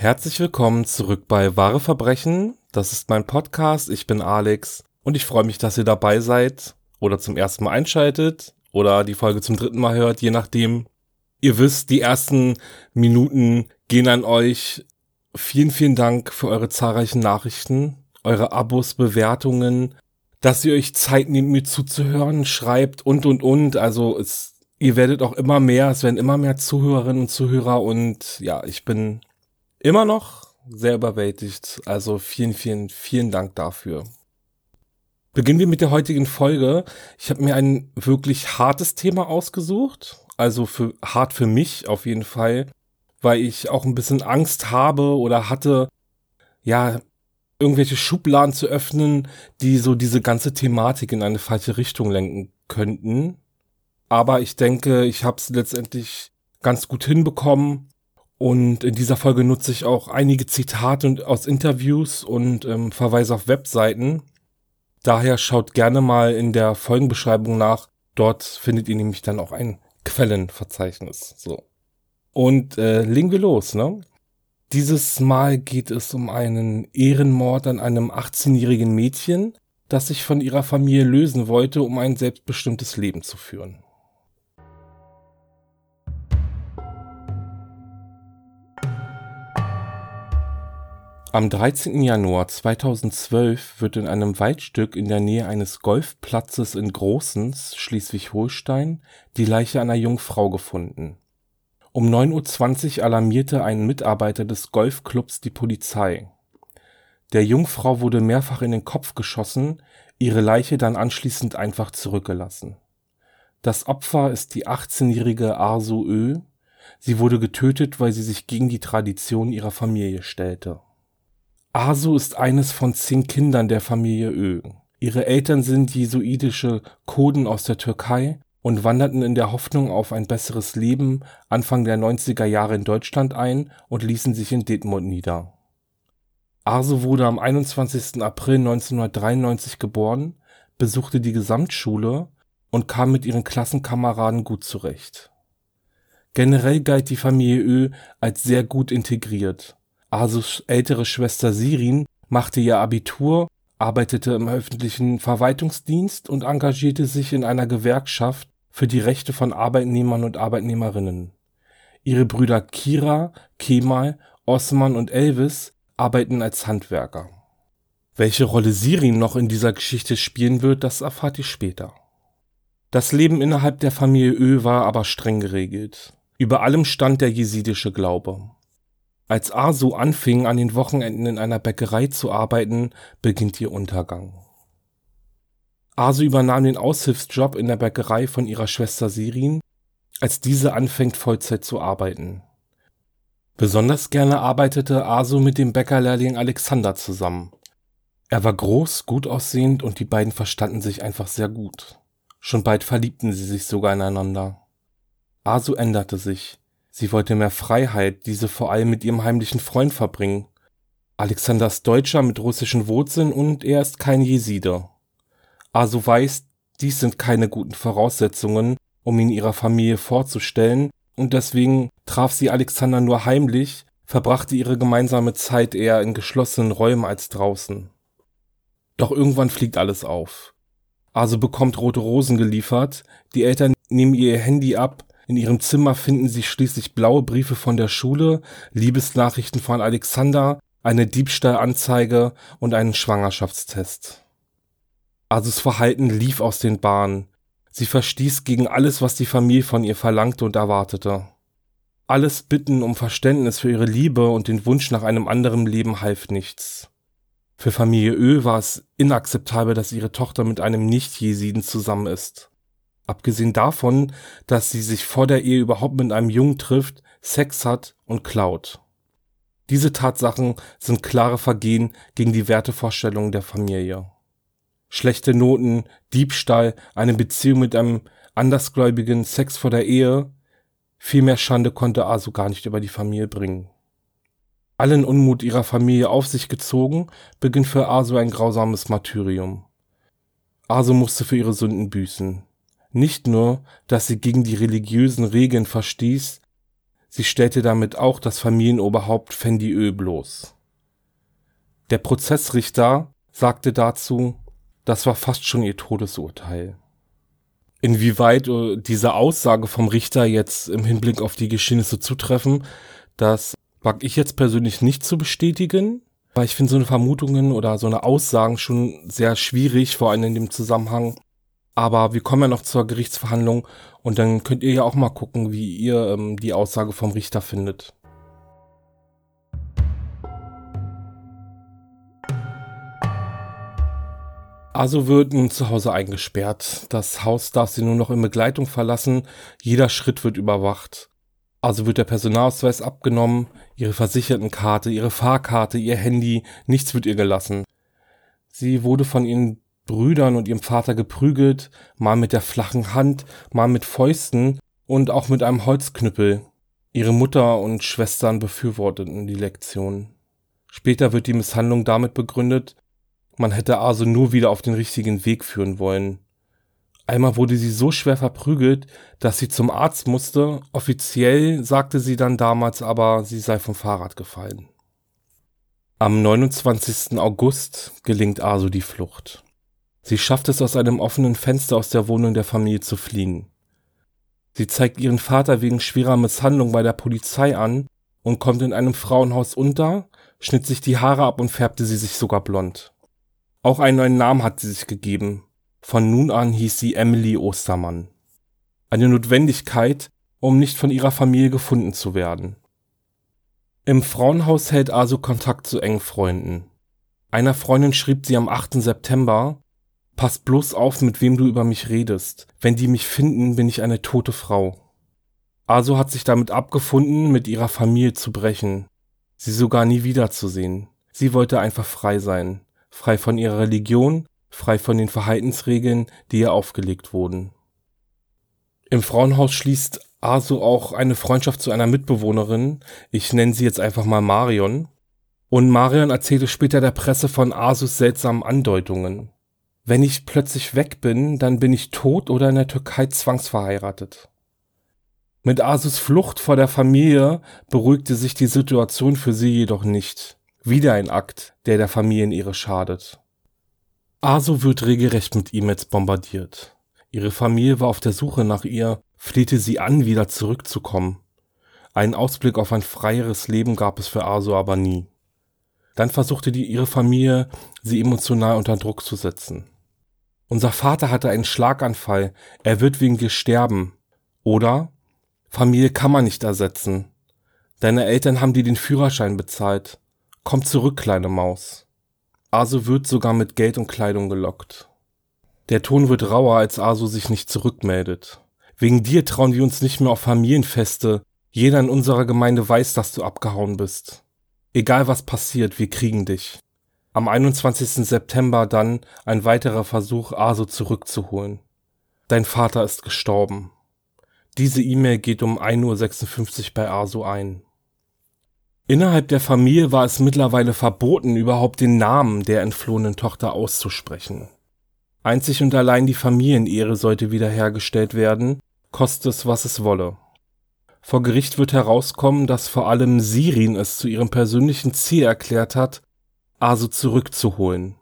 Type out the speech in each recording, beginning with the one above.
Herzlich willkommen zurück bei Wahre Verbrechen. Das ist mein Podcast. Ich bin Alex und ich freue mich, dass ihr dabei seid oder zum ersten Mal einschaltet oder die Folge zum dritten Mal hört, je nachdem. Ihr wisst, die ersten Minuten gehen an euch. Vielen, vielen Dank für eure zahlreichen Nachrichten, eure Abos, Bewertungen, dass ihr euch Zeit nehmt, mir zuzuhören, schreibt und. Also ihr werdet auch immer mehr, es werden immer mehr Zuhörerinnen und Zuhörer und ja, ich bin immer noch sehr überwältigt. Also vielen, vielen, vielen Dank dafür. Beginnen wir mit der heutigen Folge. Ich habe mir ein wirklich hartes Thema ausgesucht. Also hart für mich auf jeden Fall, weil ich auch ein bisschen Angst habe oder hatte, ja, irgendwelche Schubladen zu öffnen, die so diese ganze Thematik in eine falsche Richtung lenken könnten. Aber ich denke, ich habe es letztendlich ganz gut hinbekommen. Und in dieser Folge nutze ich auch einige Zitate aus Interviews und verweise auf Webseiten. Daher schaut gerne mal in der Folgenbeschreibung nach. Dort findet ihr nämlich dann auch ein Quellenverzeichnis. So. Und legen wir los, ne? Dieses Mal geht es um einen Ehrenmord an einem 18-jährigen Mädchen, das sich von ihrer Familie lösen wollte, um ein selbstbestimmtes Leben zu führen. Am 13. Januar 2012 wird in einem Waldstück in der Nähe eines Golfplatzes in Großens, Schleswig-Holstein, die Leiche einer jungen Frau gefunden. Um 9:20 Uhr alarmierte ein Mitarbeiter des Golfclubs die Polizei. Der Jungfrau wurde mehrfach in den Kopf geschossen, ihre Leiche dann anschließend einfach zurückgelassen. Das Opfer ist die 18-jährige Arzu Ö. Sie wurde getötet, weil sie sich gegen die Tradition ihrer Familie stellte. Arzu ist eines von 10 Kindern der Familie Ö. Ihre Eltern sind jesuitische Kurden aus der Türkei und wanderten in der Hoffnung auf ein besseres Leben Anfang der 90er Jahre in Deutschland ein und ließen sich in Detmold nieder. Arzu wurde am 21. April 1993 geboren, besuchte die Gesamtschule und kam mit ihren Klassenkameraden gut zurecht. Generell galt die Familie Ö als sehr gut integriert. Arzus ältere Schwester Sirin machte ihr Abitur, arbeitete im öffentlichen Verwaltungsdienst und engagierte sich in einer Gewerkschaft für die Rechte von Arbeitnehmern und Arbeitnehmerinnen. Ihre Brüder Kira, Kemal, Osman und Elvis arbeiten als Handwerker. Welche Rolle Sirin noch in dieser Geschichte spielen wird, das erfahrt ihr später. Das Leben innerhalb der Familie Ö war aber streng geregelt. Über allem stand der jesidische Glaube. Als Arzu anfing, an den Wochenenden in einer Bäckerei zu arbeiten, beginnt ihr Untergang. Arzu übernahm den Aushilfsjob in der Bäckerei von ihrer Schwester Sirin, als diese anfängt, Vollzeit zu arbeiten. Besonders gerne arbeitete Arzu mit dem Bäckerlehrling Alexander zusammen. Er war groß, gut aussehend und die beiden verstanden sich einfach sehr gut. Schon bald verliebten sie sich sogar ineinander. Arzu änderte sich. Sie wollte mehr Freiheit, diese vor allem mit ihrem heimlichen Freund verbringen. Alexander ist Deutscher mit russischen Wurzeln und er ist kein Jeside. Arzu weiß, dies sind keine guten Voraussetzungen, um ihn ihrer Familie vorzustellen, und deswegen traf sie Alexander nur heimlich, verbrachte ihre gemeinsame Zeit eher in geschlossenen Räumen als draußen. Doch irgendwann fliegt alles auf. Arzu bekommt rote Rosen geliefert, die Eltern nehmen ihr Handy ab. In ihrem Zimmer finden sie schließlich blaue Briefe von der Schule, Liebesnachrichten von Alexander, eine Diebstahlanzeige und einen Schwangerschaftstest. Arzus Verhalten lief aus den Bahnen. Sie verstieß gegen alles, was die Familie von ihr verlangte und erwartete. Alles Bitten um Verständnis für ihre Liebe und den Wunsch nach einem anderen Leben half nichts. Für Familie Ö war es inakzeptabel, dass ihre Tochter mit einem Nicht-Jesiden zusammen ist. Abgesehen davon, dass sie sich vor der Ehe überhaupt mit einem Jungen trifft, Sex hat und klaut. Diese Tatsachen sind klare Vergehen gegen die Wertevorstellungen der Familie. Schlechte Noten, Diebstahl, eine Beziehung mit einem Andersgläubigen, Sex vor der Ehe, viel mehr Schande konnte Arzu gar nicht über die Familie bringen. Allen Unmut ihrer Familie auf sich gezogen, beginnt für Arzu ein grausames Martyrium. Arzu musste für ihre Sünden büßen. Nicht nur, dass sie gegen die religiösen Regeln verstieß, Sie stellte damit auch das Familienoberhaupt Fendi bloß. Der Prozessrichter sagte dazu, das war fast schon ihr Todesurteil. Inwieweit diese Aussage vom Richter jetzt im Hinblick auf die Geschehnisse zutreffen, das wage ich jetzt persönlich nicht zu bestätigen, weil ich finde so eine Vermutungen oder so eine Aussagen schon sehr schwierig, vor allem in dem Zusammenhang. Aber wir kommen ja noch zur Gerichtsverhandlung und dann könnt ihr ja auch mal gucken, wie ihr die Aussage vom Richter findet. Asu wird nun zu Hause eingesperrt. Das Haus darf sie nur noch in Begleitung verlassen. Jeder Schritt wird überwacht. Also wird der Personalausweis abgenommen, ihre Versichertenkarte, ihre Fahrkarte, ihr Handy, nichts wird ihr gelassen. Sie wurde von ihren Brüdern und ihrem Vater geprügelt, mal mit der flachen Hand, mal mit Fäusten und auch mit einem Holzknüppel. Ihre Mutter und Schwestern befürworteten die Lektion. Später wird die Misshandlung damit begründet, man hätte Asu nur wieder auf den richtigen Weg führen wollen. Einmal wurde sie so schwer verprügelt, dass sie zum Arzt musste. Offiziell sagte sie dann damals aber, sie sei vom Fahrrad gefallen. Am 29. August gelingt Asu die Flucht. Sie schafft es, aus einem offenen Fenster aus der Wohnung der Familie zu fliehen. Sie zeigt ihren Vater wegen schwerer Misshandlung bei der Polizei an und kommt in einem Frauenhaus unter, schnitt sich die Haare ab und färbte sie sich sogar blond. Auch einen neuen Namen hat sie sich gegeben. Von nun an hieß sie Emily Ostermann. Eine Notwendigkeit, um nicht von ihrer Familie gefunden zu werden. Im Frauenhaus hält Asu Kontakt zu engen Freunden. Einer Freundin schrieb sie am 8. September: Pass bloß auf, mit wem du über mich redest. Wenn die mich finden, bin ich eine tote Frau. Asu hat sich damit abgefunden, mit ihrer Familie zu brechen. Sie sogar nie wiederzusehen. Sie wollte einfach frei sein. Frei von ihrer Religion, frei von den Verhaltensregeln, die ihr aufgelegt wurden. Im Frauenhaus schließt Asu auch eine Freundschaft zu einer Mitbewohnerin, ich nenne sie jetzt einfach mal Marion, und Marion erzählte später der Presse von Asus seltsamen Andeutungen. Wenn ich plötzlich weg bin, dann bin ich tot oder in der Türkei zwangsverheiratet. Mit Asus Flucht vor der Familie beruhigte sich die Situation für sie jedoch nicht. Wieder ein Akt, der Familienehre schadet. Asu wird regelrecht mit E-Mails bombardiert. Ihre Familie war auf der Suche nach ihr, flehte sie an, wieder zurückzukommen. Einen Ausblick auf ein freieres Leben gab es für Asu aber nie. Dann versuchte ihre Familie, sie emotional unter Druck zu setzen. Unser Vater hatte einen Schlaganfall, er wird wegen dir sterben. Oder: Familie kann man nicht ersetzen. Deine Eltern haben dir den Führerschein bezahlt. Komm zurück, kleine Maus. Asu wird sogar mit Geld und Kleidung gelockt. Der Ton wird rauer, als Asu sich nicht zurückmeldet. Wegen dir trauen wir uns nicht mehr auf Familienfeste. Jeder in unserer Gemeinde weiß, dass du abgehauen bist. Egal was passiert, wir kriegen dich. Am 21. September dann ein weiterer Versuch, Asu zurückzuholen. Dein Vater ist gestorben. Diese E-Mail geht um 1:56 Uhr bei Asu ein. Innerhalb der Familie war es mittlerweile verboten, überhaupt den Namen der entflohenen Tochter auszusprechen. Einzig und allein die Familienehre sollte wiederhergestellt werden, koste es, was es wolle. Vor Gericht wird herauskommen, dass vor allem Sirin es zu ihrem persönlichen Ziel erklärt hat, Asu zurückzuholen.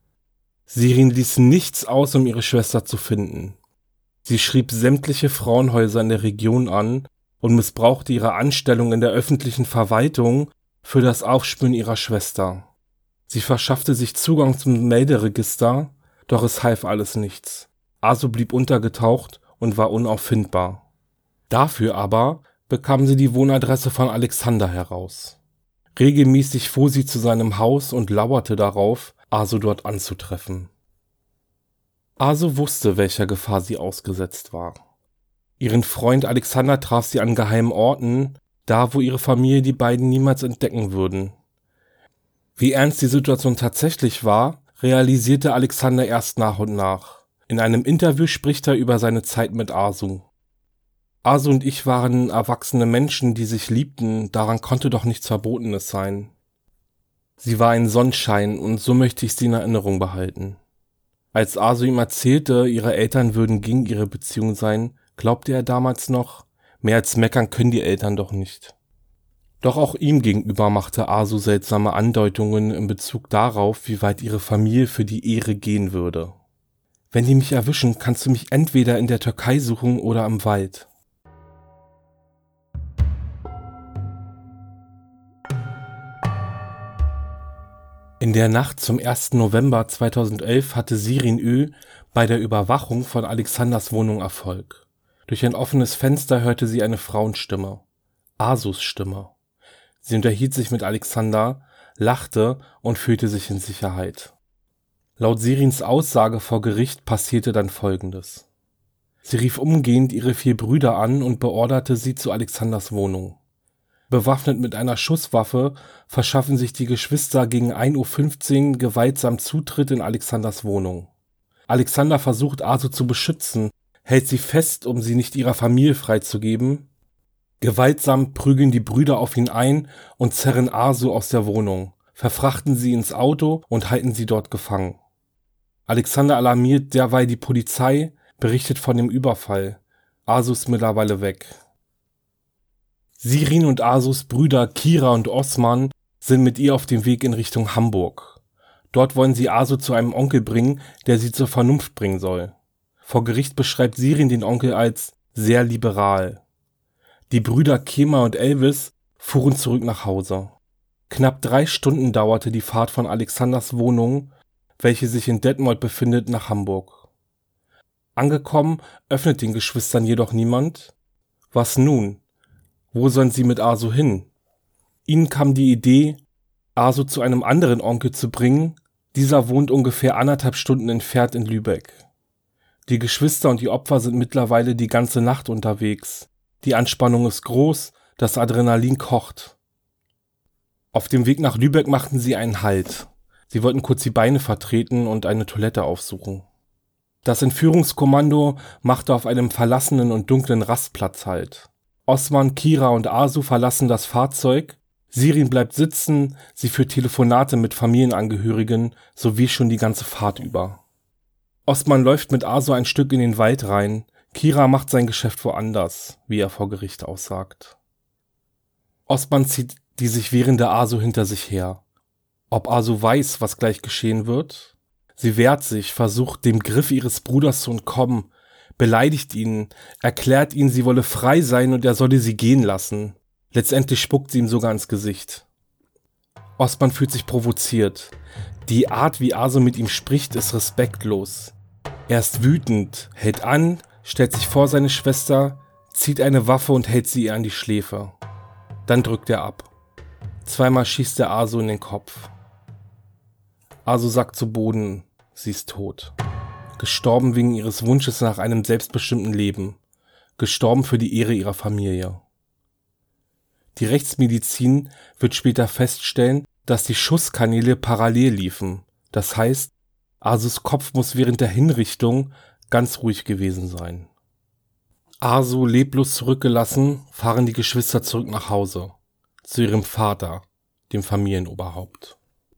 Sirin ließ nichts aus, um ihre Schwester zu finden. Sie schrieb sämtliche Frauenhäuser in der Region an und missbrauchte ihre Anstellung in der öffentlichen Verwaltung für das Aufspüren ihrer Schwester. Sie verschaffte sich Zugang zum Melderegister, doch es half alles nichts. Asu blieb untergetaucht und war unauffindbar. Dafür aber bekam sie die Wohnadresse von Alexander heraus. Regelmäßig fuhr sie zu seinem Haus und lauerte darauf, Asu dort anzutreffen. Asu wusste, welcher Gefahr sie ausgesetzt war. Ihren Freund Alexander traf sie an geheimen Orten, da wo ihre Familie die beiden niemals entdecken würden. Wie ernst die Situation tatsächlich war, realisierte Alexander erst nach und nach. In einem Interview spricht er über seine Zeit mit Asu. Asu und ich waren erwachsene Menschen, die sich liebten, daran konnte doch nichts Verbotenes sein. Sie war ein Sonnenschein und so möchte ich sie in Erinnerung behalten. Als Asu ihm erzählte, ihre Eltern würden gegen ihre Beziehung sein, glaubte er damals noch, Mehr als meckern können die Eltern doch nicht. Doch auch ihm gegenüber machte Arzu seltsame Andeutungen in Bezug darauf, wie weit ihre Familie für die Ehre gehen würde. Wenn die mich erwischen, kannst du mich entweder in der Türkei suchen oder im Wald. In der Nacht zum 1. November 2011 hatte Shirin Ö bei der Überwachung von Alexanders Wohnung Erfolg. Durch ein offenes Fenster hörte sie eine Frauenstimme. Arzus Stimme. Sie unterhielt sich mit Alexander, lachte und fühlte sich in Sicherheit. Laut Shirins Aussage vor Gericht passierte dann Folgendes. Sie rief umgehend ihre 4 Brüder an und beorderte sie zu Alexanders Wohnung. Bewaffnet mit einer Schusswaffe verschaffen sich die Geschwister gegen 1:15 Uhr gewaltsam Zutritt in Alexanders Wohnung. Alexander versucht Arzu zu beschützen, hält sie fest, um sie nicht ihrer Familie freizugeben. Gewaltsam prügeln die Brüder auf ihn ein und zerren Arzu aus der Wohnung, verfrachten sie ins Auto und halten sie dort gefangen. Alexander alarmiert derweil die Polizei, berichtet von dem Überfall. Arzu ist mittlerweile weg. Shirin und Arzus Brüder Kira und Osman sind mit ihr auf dem Weg in Richtung Hamburg. Dort wollen sie Arzu zu einem Onkel bringen, der sie zur Vernunft bringen soll. Vor Gericht beschreibt Shirin den Onkel als sehr liberal. Die Brüder Kemal und Elvis fuhren zurück nach Hause. Knapp 3 Stunden dauerte die Fahrt von Alexanders Wohnung, welche sich in Detmold befindet, nach Hamburg. Angekommen, öffnet den Geschwistern jedoch niemand. Was nun? Wo sollen sie mit Arzu hin? Ihnen kam die Idee, Arzu zu einem anderen Onkel zu bringen. Dieser wohnt ungefähr 1,5 Stunden entfernt in Lübeck. Die Geschwister und die Opfer sind mittlerweile die ganze Nacht unterwegs. Die Anspannung ist groß, das Adrenalin kocht. Auf dem Weg nach Lübeck machten sie einen Halt. Sie wollten kurz die Beine vertreten und eine Toilette aufsuchen. Das Entführungskommando machte auf einem verlassenen und dunklen Rastplatz Halt. Osman, Kira und Arzu verlassen das Fahrzeug. Shirin bleibt sitzen, sie führt Telefonate mit Familienangehörigen sowie schon die ganze Fahrt über. Osman läuft mit Arzu ein Stück in den Wald rein. Kira macht sein Geschäft woanders, wie er vor Gericht aussagt. Osman zieht die sich wehrende Arzu hinter sich her. Ob Arzu weiß, was gleich geschehen wird? Sie wehrt sich, versucht dem Griff ihres Bruders zu entkommen, beleidigt ihn, erklärt ihn, sie wolle frei sein und er solle sie gehen lassen. Letztendlich spuckt sie ihm sogar ins Gesicht. Osman fühlt sich provoziert. Die Art, wie Arzu mit ihm spricht, ist respektlos. Er ist wütend, hält an, stellt sich vor seine Schwester, zieht eine Waffe und hält sie ihr an die Schläfe. Dann drückt er ab. 2-mal schießt er Arzu in den Kopf. Arzu sackt zu Boden, sie ist tot. Gestorben wegen ihres Wunsches nach einem selbstbestimmten Leben. Gestorben für die Ehre ihrer Familie. Die Rechtsmedizin wird später feststellen, dass die Schusskanäle parallel liefen. Das heißt, Arzus Kopf muss während der Hinrichtung ganz ruhig gewesen sein. Arzu leblos zurückgelassen, fahren die Geschwister zurück nach Hause. Zu ihrem Vater, dem Familienoberhaupt.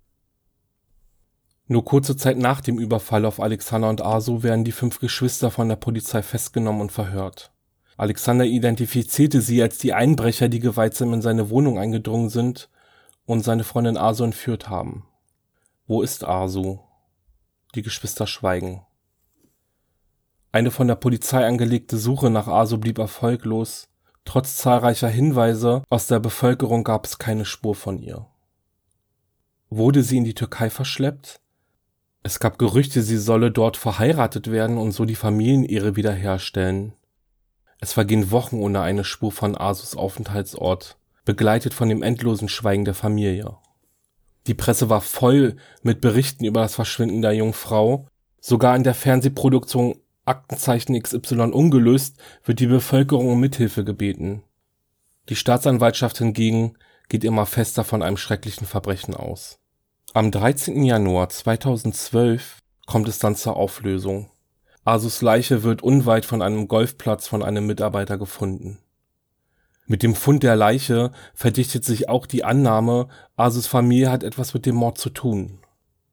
Nur kurze Zeit nach dem Überfall auf Alexander und Arzu werden die 5 Geschwister von der Polizei festgenommen und verhört. Alexander identifizierte sie als die Einbrecher, die gewaltsam in seine Wohnung eingedrungen sind und seine Freundin Arzu entführt haben. Wo ist Arzu? Die Geschwister schweigen. Eine von der Polizei angelegte Suche nach Arzu blieb erfolglos. Trotz zahlreicher Hinweise aus der Bevölkerung gab es keine Spur von ihr. Wurde sie in die Türkei verschleppt? Es gab Gerüchte, sie solle dort verheiratet werden und so die Familienehre wiederherstellen. Es vergehen Wochen ohne eine Spur von Arzus Aufenthaltsort, begleitet von dem endlosen Schweigen der Familie. Die Presse war voll mit Berichten über das Verschwinden der jungen Frau. Sogar in der Fernsehproduktion Aktenzeichen XY ungelöst wird die Bevölkerung um Mithilfe gebeten. Die Staatsanwaltschaft hingegen geht immer fester von einem schrecklichen Verbrechen aus. Am 13. Januar 2012 kommt es dann zur Auflösung. Arzus Leiche wird unweit von einem Golfplatz von einem Mitarbeiter gefunden. Mit dem Fund der Leiche verdichtet sich auch die Annahme, Arzus Familie hat etwas mit dem Mord zu tun.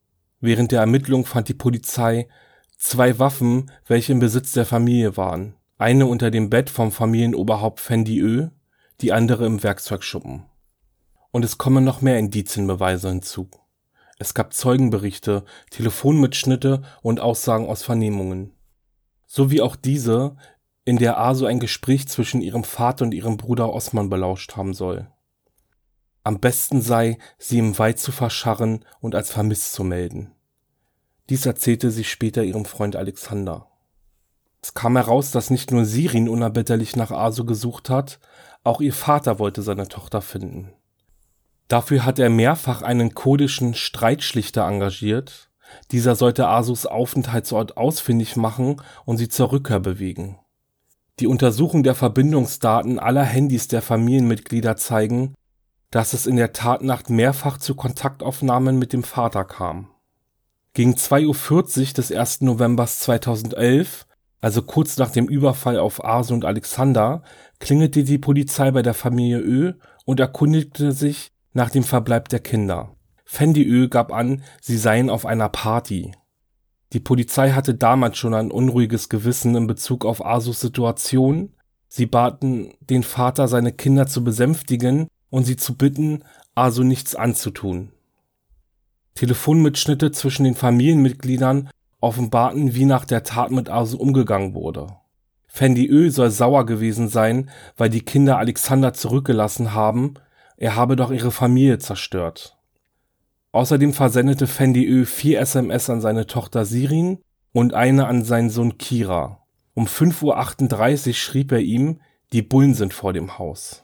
Während der Ermittlung fand die Polizei 2 Waffen, welche im Besitz der Familie waren. eine unter dem Bett vom Familienoberhaupt Fendi Ö, die andere im Werkzeugschuppen. Und es kommen noch mehr Indizienbeweise hinzu. Es gab Zeugenberichte, Telefonmitschnitte und Aussagen aus Vernehmungen. Sowie auch diese, in der Asu ein Gespräch zwischen ihrem Vater und ihrem Bruder Osman belauscht haben soll. Am besten sei, sie im Wald zu verscharren und als vermisst zu melden. Dies erzählte sie später ihrem Freund Alexander. Es kam heraus, dass nicht nur Shirin unerbittlich nach Asu gesucht hat, auch ihr Vater wollte seine Tochter finden. Dafür hat er mehrfach einen kurdischen Streitschlichter engagiert. Dieser sollte Asus Aufenthaltsort ausfindig machen und sie zur Rückkehr bewegen. Die Untersuchung der Verbindungsdaten aller Handys der Familienmitglieder zeigen, dass es in der Tatnacht mehrfach zu Kontaktaufnahmen mit dem Vater kam. Gegen 2:40 Uhr des 1. November 2011, also kurz nach dem Überfall auf Asu und Alexander, klingelte die Polizei bei der Familie Ö und erkundigte sich nach dem Verbleib der Kinder. Fendi Ö gab an, sie seien auf einer Party. Die Polizei hatte damals schon ein unruhiges Gewissen in Bezug auf Asus Situation. Sie baten den Vater, seine Kinder zu besänftigen und sie zu bitten, Asu nichts anzutun. Telefonmitschnitte zwischen den Familienmitgliedern offenbarten, wie nach der Tat mit Asu umgegangen wurde. Fendi Ö soll sauer gewesen sein, weil die Kinder Alexander zurückgelassen haben, er habe doch ihre Familie zerstört. Außerdem versendete Fendi Ö 4 SMS an seine Tochter Shirin und eine an seinen Sohn Kira. Um 5:38 Uhr schrieb er ihm, die Bullen sind vor dem Haus.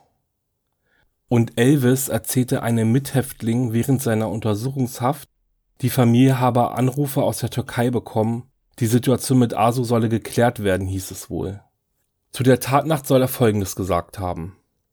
Und Elvis erzählte einem Mithäftling während seiner Untersuchungshaft, die Familie habe Anrufe aus der Türkei bekommen, die Situation mit Asu solle geklärt werden, hieß es wohl. Zu der Tatnacht soll er Folgendes gesagt haben.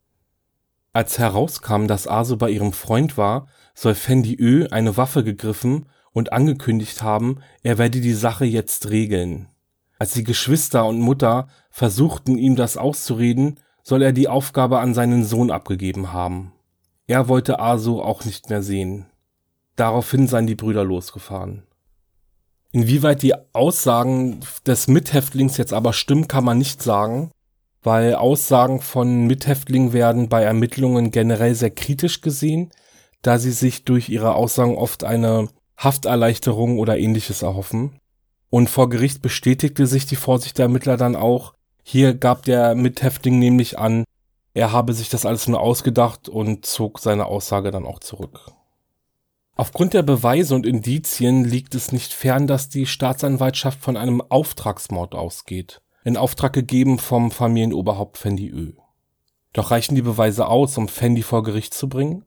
Als herauskam, dass Asu bei ihrem Freund war, soll Fendi Ö eine Waffe gegriffen und angekündigt haben, er werde die Sache jetzt regeln. Als die Geschwister und Mutter versuchten, ihm das auszureden, soll er die Aufgabe an seinen Sohn abgegeben haben. Er wollte Asu auch nicht mehr sehen. Daraufhin seien die Brüder losgefahren. Inwieweit die Aussagen des Mithäftlings jetzt aber stimmen, kann man nicht sagen, weil Aussagen von Mithäftlingen werden bei Ermittlungen generell sehr kritisch gesehen, da sie sich durch ihre Aussagen oft eine Hafterleichterung oder ähnliches erhoffen. Und vor Gericht bestätigte sich die Vorsicht der Ermittler dann auch. Hier gab der Mithäftling nämlich an, er habe sich das alles nur ausgedacht und zog seine Aussage dann auch zurück. Aufgrund der Beweise und Indizien liegt es nicht fern, dass die Staatsanwaltschaft von einem Auftragsmord ausgeht, in Auftrag gegeben vom Familienoberhaupt Fendi Ö. Doch reichen die Beweise aus, um Fendi vor Gericht zu bringen?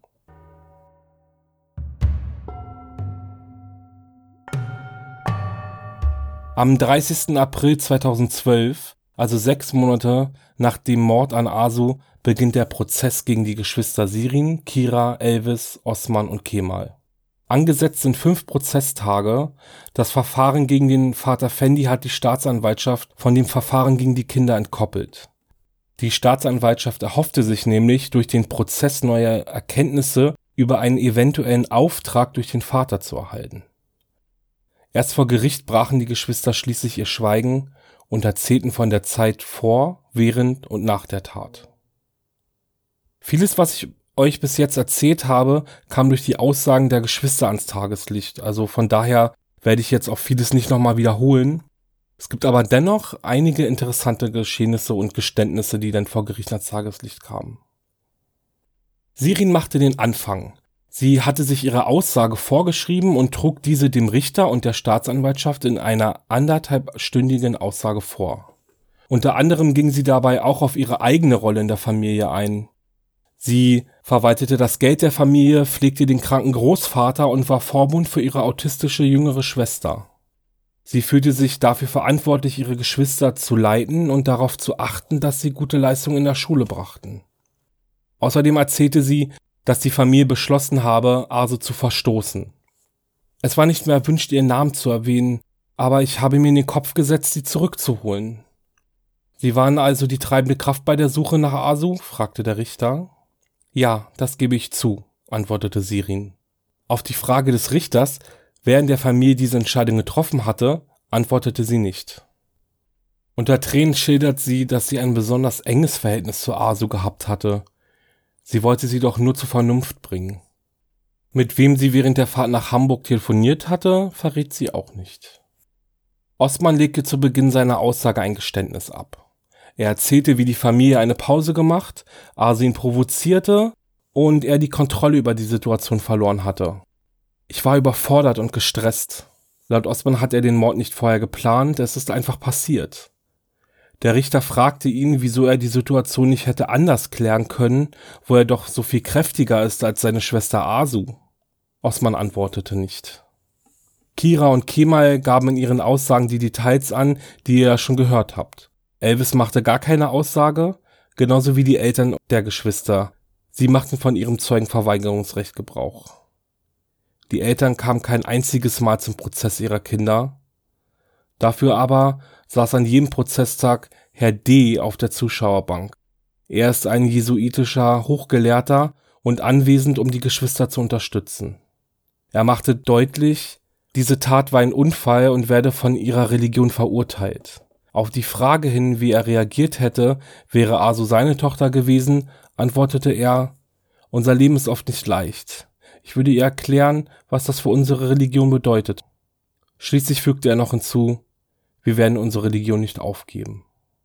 Am 30. April 2012, also 6 Monate nach dem Mord an Asu, beginnt der Prozess gegen die Geschwister Shirin, Kira, Elvis, Osman und Kemal. Angesetzt sind 5 Prozesstage. Das Verfahren gegen den Vater Fendi hat die Staatsanwaltschaft von dem Verfahren gegen die Kinder entkoppelt. Die Staatsanwaltschaft erhoffte sich nämlich, durch den Prozess neue Erkenntnisse über einen eventuellen Auftrag durch den Vater zu erhalten. Erst vor Gericht brachen die Geschwister schließlich ihr Schweigen und erzählten von der Zeit vor, während und nach der Tat. Vieles, was ich euch bis jetzt erzählt habe, kam durch die Aussagen der Geschwister ans Tageslicht. Also von daher werde ich jetzt auch vieles nicht nochmal wiederholen. Es gibt aber dennoch einige interessante Geschehnisse und Geständnisse, die dann vor Gericht ans Tageslicht kamen. Shirin machte den Anfang. Sie hatte sich ihre Aussage vorgeschrieben und trug diese dem Richter und der Staatsanwaltschaft in einer 1,5-stündigen Aussage vor. Unter anderem ging sie dabei auch auf ihre eigene Rolle in der Familie ein. Sie verwaltete das Geld der Familie, pflegte den kranken Großvater und war Vormund für ihre autistische jüngere Schwester. Sie fühlte sich dafür verantwortlich, ihre Geschwister zu leiten und darauf zu achten, dass sie gute Leistungen in der Schule brachten. Außerdem erzählte sie, dass die Familie beschlossen habe, Asu zu verstoßen. Es war nicht mehr erwünscht, ihren Namen zu erwähnen, aber ich habe mir in den Kopf gesetzt, sie zurückzuholen. Sie waren also die treibende Kraft bei der Suche nach Asu? Fragte der Richter. Ja, das gebe ich zu, antwortete Shirin. Auf die Frage des Richters, wer in der Familie diese Entscheidung getroffen hatte, antwortete sie nicht. Unter Tränen schildert sie, dass sie ein besonders enges Verhältnis zu Asu gehabt hatte. Sie wollte sie doch nur zur Vernunft bringen. Mit wem sie während der Fahrt nach Hamburg telefoniert hatte, verrät sie auch nicht. Osman legte zu Beginn seiner Aussage ein Geständnis ab. Er erzählte, wie die Familie eine Pause gemacht, Asu ihn provozierte und er die Kontrolle über die Situation verloren hatte. Ich war überfordert und gestresst. Laut Osman hat er den Mord nicht vorher geplant, es ist einfach passiert. Der Richter fragte ihn, wieso er die Situation nicht hätte anders klären können, wo er doch so viel kräftiger ist als seine Schwester Asu. Osman antwortete nicht. Kira und Kemal gaben in ihren Aussagen die Details an, die ihr ja schon gehört habt. Elvis machte gar keine Aussage, genauso wie die Eltern der Geschwister. Sie machten von ihrem Zeugenverweigerungsrecht Gebrauch. Die Eltern kamen kein einziges Mal zum Prozess ihrer Kinder. Dafür aber saß an jedem Prozesstag Herr D. auf der Zuschauerbank. Er ist ein jesuitischer Hochgelehrter und anwesend, um die Geschwister zu unterstützen. Er machte deutlich, diese Tat war ein Unfall und werde von ihrer Religion verurteilt. Auf die Frage hin, wie er reagiert hätte, wäre Asu seine Tochter gewesen, antwortete er: Unser Leben ist oft nicht leicht. Ich würde ihr erklären, was das für unsere Religion bedeutet. Schließlich fügte er noch hinzu: Wir werden unsere Religion nicht aufgeben.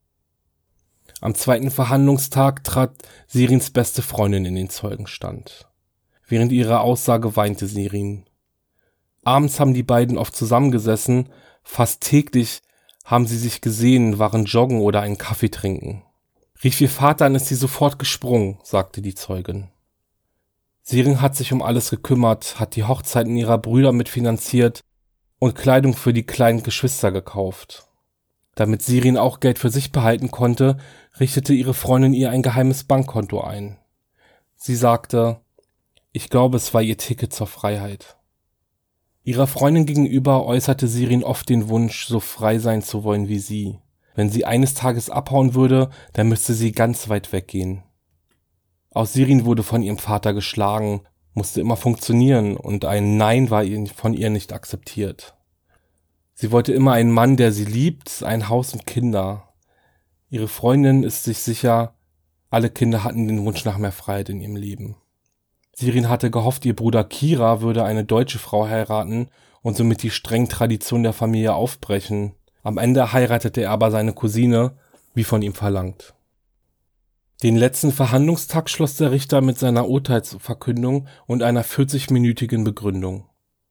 Am zweiten Verhandlungstag trat Sirins beste Freundin in den Zeugenstand. Während ihrer Aussage weinte Sirin. Abends haben die beiden oft zusammengesessen, fast täglich haben sie sich gesehen, waren joggen oder einen Kaffee trinken. Rief ihr Vater an, ist sie sofort gesprungen, sagte die Zeugin. Sirin hat sich um alles gekümmert, hat die Hochzeiten ihrer Brüder mitfinanziert und Kleidung für die kleinen Geschwister gekauft. Damit Sirin auch Geld für sich behalten konnte, richtete ihre Freundin ihr ein geheimes Bankkonto ein. Sie sagte: Ich glaube, es war ihr Ticket zur Freiheit. Ihrer Freundin gegenüber äußerte Sirin oft den Wunsch, so frei sein zu wollen wie sie. Wenn sie eines Tages abhauen würde, dann müsste sie ganz weit weggehen. Auch Sirin wurde von ihrem Vater geschlagen, musste immer funktionieren und ein Nein war von ihr nicht akzeptiert. Sie wollte immer einen Mann, der sie liebt, ein Haus und Kinder. Ihre Freundin ist sich sicher, alle Kinder hatten den Wunsch nach mehr Freiheit in ihrem Leben. Sirin hatte gehofft, ihr Bruder Kira würde eine deutsche Frau heiraten und somit die strengen Traditionen der Familie aufbrechen. Am Ende heiratete er aber seine Cousine, wie von ihm verlangt. Den letzten Verhandlungstag schloss der Richter mit seiner Urteilsverkündung und einer 40-minütigen Begründung.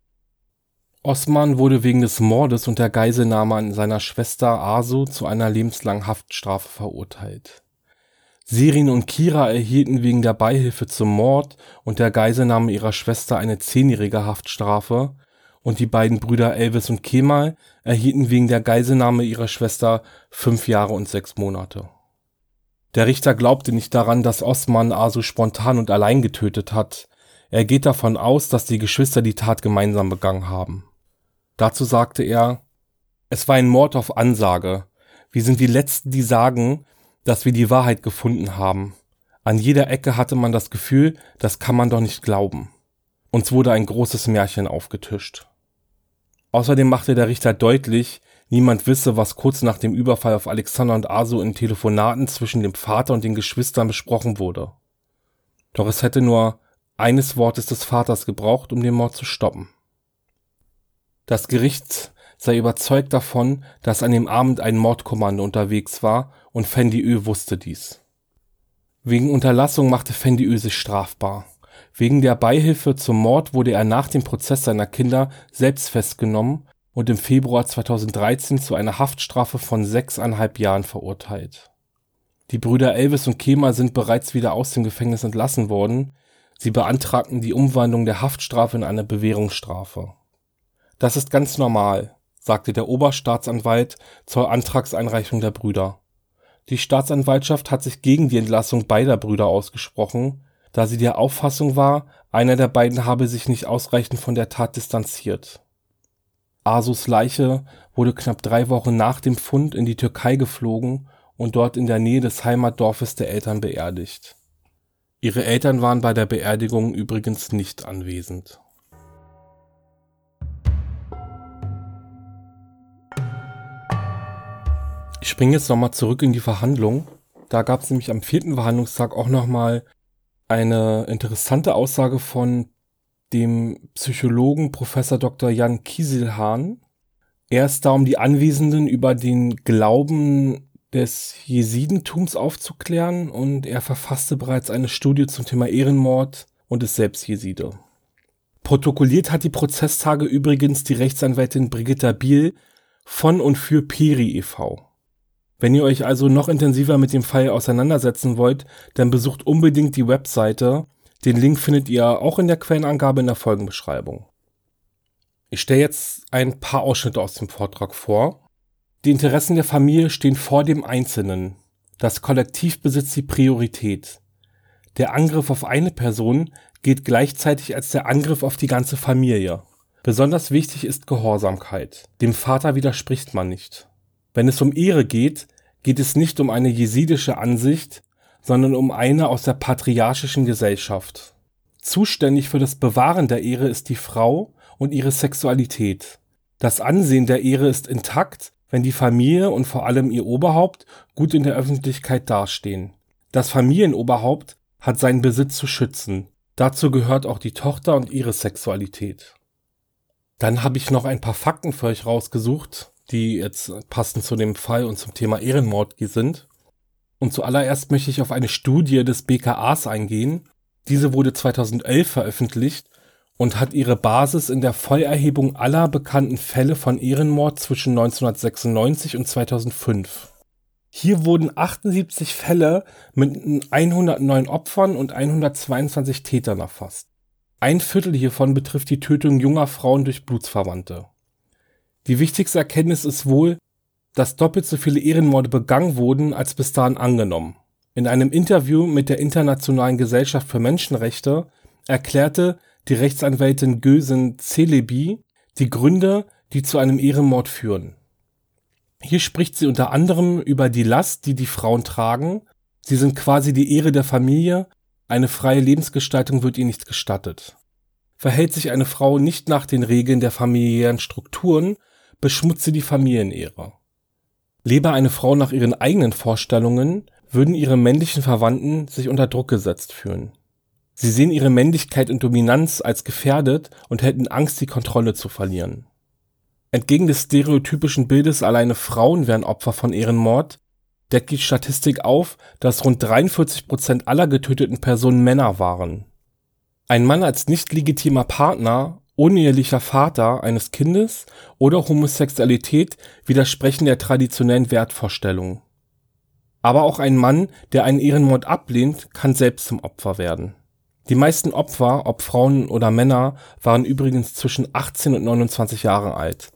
Osman wurde wegen des Mordes und der Geiselnahme an seiner Schwester Asu zu einer lebenslangen Haftstrafe verurteilt. Sirin und Kira erhielten wegen der Beihilfe zum Mord und der Geiselnahme ihrer Schwester eine 10-jährige Haftstrafe und die beiden Brüder Elvis und Kemal erhielten wegen der Geiselnahme ihrer Schwester 5 Jahre und 6 Monate. Der Richter glaubte nicht daran, dass Osman Asu spontan und allein getötet hat. Er geht davon aus, dass die Geschwister die Tat gemeinsam begangen haben. Dazu sagte er: Es war ein Mord auf Ansage. Wir sind die Letzten, die sagen, dass wir die Wahrheit gefunden haben. An jeder Ecke hatte man das Gefühl, das kann man doch nicht glauben. Uns wurde ein großes Märchen aufgetischt. Außerdem machte der Richter deutlich, niemand wisse, was kurz nach dem Überfall auf Alexander und Asu in Telefonaten zwischen dem Vater und den Geschwistern besprochen wurde. Doch es hätte nur eines Wortes des Vaters gebraucht, um den Mord zu stoppen. Das Gericht sei überzeugt davon, dass an dem Abend ein Mordkommando unterwegs war und Fendi Ö wusste dies. Wegen Unterlassung machte Fendi Ö sich strafbar. Wegen der Beihilfe zum Mord wurde er nach dem Prozess seiner Kinder selbst festgenommen und im Februar 2013 zu einer Haftstrafe von 6,5 Jahren verurteilt. Die Brüder Elvis und Kemal sind bereits wieder aus dem Gefängnis entlassen worden. Sie beantragten die Umwandlung der Haftstrafe in eine Bewährungsstrafe. Das ist ganz normal, sagte der Oberstaatsanwalt zur Antragseinreichung der Brüder. Die Staatsanwaltschaft hat sich gegen die Entlassung beider Brüder ausgesprochen, da sie der Auffassung war, einer der beiden habe sich nicht ausreichend von der Tat distanziert. Asus Leiche wurde knapp 3 Wochen nach dem Fund in die Türkei geflogen und dort in der Nähe des Heimatdorfes der Eltern beerdigt. Ihre Eltern waren bei der Beerdigung übrigens nicht anwesend. Ich springe jetzt nochmal zurück in die Verhandlung. Da gab es nämlich am 4. Verhandlungstag auch nochmal eine interessante Aussage von dem Psychologen Professor Dr. Jan Kieselhahn. Er ist da, um die Anwesenden über den Glauben des Jesidentums aufzuklären, und er verfasste bereits eine Studie zum Thema Ehrenmord und ist selbst Jeside. Protokolliert hat die Prozesstage übrigens die Rechtsanwältin Brigitta Biel von und für Peri e.V. Wenn ihr euch also noch intensiver mit dem Fall auseinandersetzen wollt, dann besucht unbedingt die Webseite. Den Link findet ihr auch in der Quellenangabe in der Folgenbeschreibung. Ich stelle jetzt ein paar Ausschnitte aus dem Vortrag vor. Die Interessen der Familie stehen vor dem Einzelnen. Das Kollektiv besitzt die Priorität. Der Angriff auf eine Person gilt gleichzeitig als der Angriff auf die ganze Familie. Besonders wichtig ist Gehorsamkeit. Dem Vater widerspricht man nicht. Wenn es um Ehre geht, geht es nicht um eine jesidische Ansicht, sondern um eine aus der patriarchischen Gesellschaft. Zuständig für das Bewahren der Ehre ist die Frau und ihre Sexualität. Das Ansehen der Ehre ist intakt, wenn die Familie und vor allem ihr Oberhaupt gut in der Öffentlichkeit dastehen. Das Familienoberhaupt hat seinen Besitz zu schützen. Dazu gehört auch die Tochter und ihre Sexualität. Dann habe ich noch ein paar Fakten für euch rausgesucht, die jetzt passend zu dem Fall und zum Thema Ehrenmord sind. Und zuallererst möchte ich auf eine Studie des BKAs eingehen. Diese wurde 2011 veröffentlicht und hat ihre Basis in der Vollerhebung aller bekannten Fälle von Ehrenmord zwischen 1996 und 2005. Hier wurden 78 Fälle mit 109 Opfern und 122 Tätern erfasst. Ein Viertel hiervon betrifft die Tötung junger Frauen durch Blutsverwandte. Die wichtigste Erkenntnis ist wohl, dass doppelt so viele Ehrenmorde begangen wurden, als bis dahin angenommen. In einem Interview mit der Internationalen Gesellschaft für Menschenrechte erklärte die Rechtsanwältin Gülsen Celebi die Gründe, die zu einem Ehrenmord führen. Hier spricht sie unter anderem über die Last, die die Frauen tragen. Sie sind quasi die Ehre der Familie. Eine freie Lebensgestaltung wird ihnen nicht gestattet. Verhält sich eine Frau nicht nach den Regeln der familiären Strukturen, beschmutzt sie die Familienehre. Lebe eine Frau nach ihren eigenen Vorstellungen, würden ihre männlichen Verwandten sich unter Druck gesetzt fühlen. Sie sehen ihre Männlichkeit und Dominanz als gefährdet und hätten Angst, die Kontrolle zu verlieren. Entgegen des stereotypischen Bildes, alleine Frauen wären Opfer von Ehrenmord, deckt die Statistik auf, dass rund 43% aller getöteten Personen Männer waren. Ein Mann als nicht legitimer Partner, unehelicher Vater eines Kindes oder Homosexualität widersprechen der traditionellen Wertvorstellung. Aber auch ein Mann, der einen Ehrenmord ablehnt, kann selbst zum Opfer werden. Die meisten Opfer, ob Frauen oder Männer, waren übrigens zwischen 18 und 29 Jahren alt.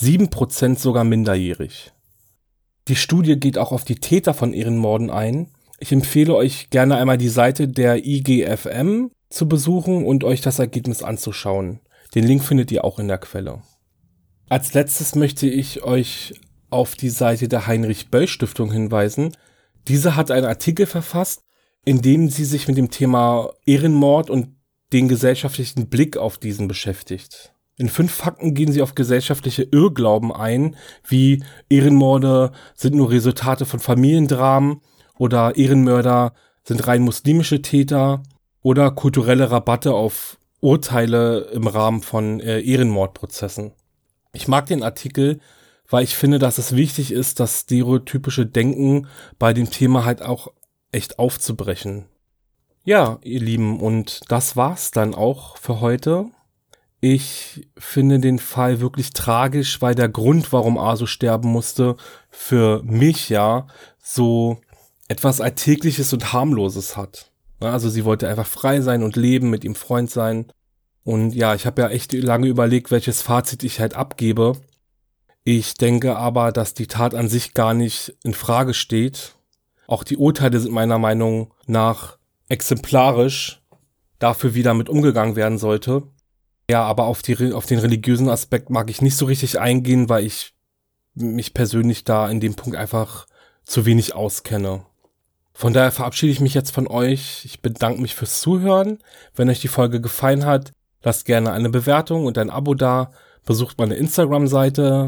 7% sogar minderjährig. Die Studie geht auch auf die Täter von Ehrenmorden ein. Ich empfehle euch gerne einmal die Seite der IGFM zu besuchen und euch das Ergebnis anzuschauen. Den Link findet ihr auch in der Quelle. Als letztes möchte ich euch auf die Seite der Heinrich-Böll-Stiftung hinweisen. Diese hat einen Artikel verfasst, in dem sie sich mit dem Thema Ehrenmord und den gesellschaftlichen Blick auf diesen beschäftigt. In 5 Fakten gehen sie auf gesellschaftliche Irrglauben ein, wie Ehrenmorde sind nur Resultate von Familiendramen oder Ehrenmörder sind rein muslimische Täter oder kulturelle Rabatte auf Urteile im Rahmen von Ehrenmordprozessen. Ich mag den Artikel, weil ich finde, dass es wichtig ist, das stereotypische Denken bei dem Thema halt auch echt aufzubrechen. Ja, ihr Lieben, und das war's dann auch für heute. Ich finde den Fall wirklich tragisch, weil der Grund, warum Aso sterben musste, für mich ja so etwas Alltägliches und Harmloses hat. Also sie wollte einfach frei sein und leben, mit ihrem Freund sein. Und ja, ich habe ja echt lange überlegt, welches Fazit ich halt abgebe. Ich denke aber, dass die Tat an sich gar nicht in Frage steht. Auch die Urteile sind meiner Meinung nach exemplarisch dafür, wie damit umgegangen werden sollte. Ja, aber auf den religiösen Aspekt mag ich nicht so richtig eingehen, weil ich mich persönlich da in dem Punkt einfach zu wenig auskenne. Von daher verabschiede ich mich jetzt von euch. Ich bedanke mich fürs Zuhören. Wenn euch die Folge gefallen hat, lasst gerne eine Bewertung und ein Abo da. Besucht meine Instagram-Seite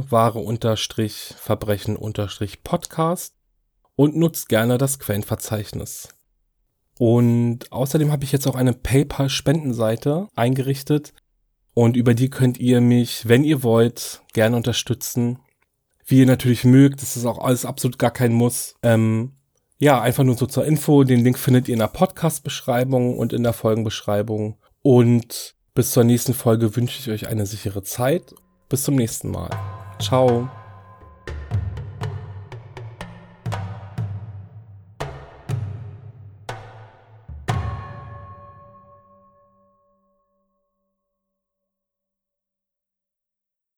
wahre-verbrechen-podcast und nutzt gerne das Quellenverzeichnis. Und außerdem habe ich jetzt auch eine PayPal-Spendenseite eingerichtet und über die könnt ihr mich, wenn ihr wollt, gerne unterstützen. Wie ihr natürlich mögt, das ist auch alles absolut gar kein Muss. Einfach nur so zur Info, den Link findet ihr in der Podcast-Beschreibung und in der Folgenbeschreibung. Und bis zur nächsten Folge wünsche ich euch eine sichere Zeit. Bis zum nächsten Mal. Ciao.